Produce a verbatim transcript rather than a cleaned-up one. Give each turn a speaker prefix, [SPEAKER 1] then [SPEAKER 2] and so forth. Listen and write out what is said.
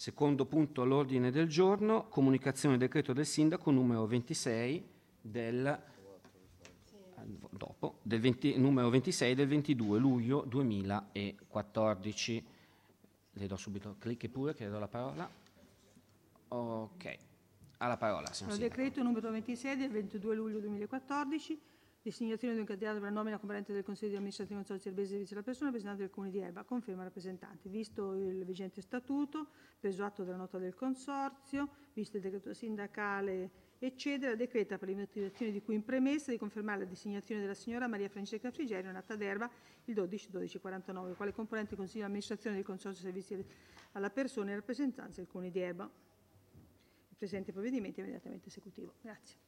[SPEAKER 1] Secondo punto all'ordine del giorno, comunicazione decreto del sindaco numero ventisei del, dopo, del venti, numero ventisei del ventidue luglio duemilaquattordici. Le do subito, clicchi pure che le do la parola. Ok, ha la parola.
[SPEAKER 2] Allora, decreto numero ventisei del ventidue luglio duemilaquattordici, designazione di un candidato per la nomina componente del Consiglio di amministrazione del Consorzio Servizi Servizi alla Persona, rappresentante del Comune di Erba, conferma rappresentanti. Visto il vigente statuto, preso atto della nota del Consorzio, visto il decreto sindacale, eccetera, decreta per le motivazioni di cui in premessa di confermare la designazione della signora Maria Francesca Frigerio, nata ad Erba il dodici dodici quarantanove, quale componente del Consiglio di amministrazione del Consorzio Servizi alla Persona in rappresentanza del Comune di Erba. Il presente provvedimento è immediatamente esecutivo. Grazie.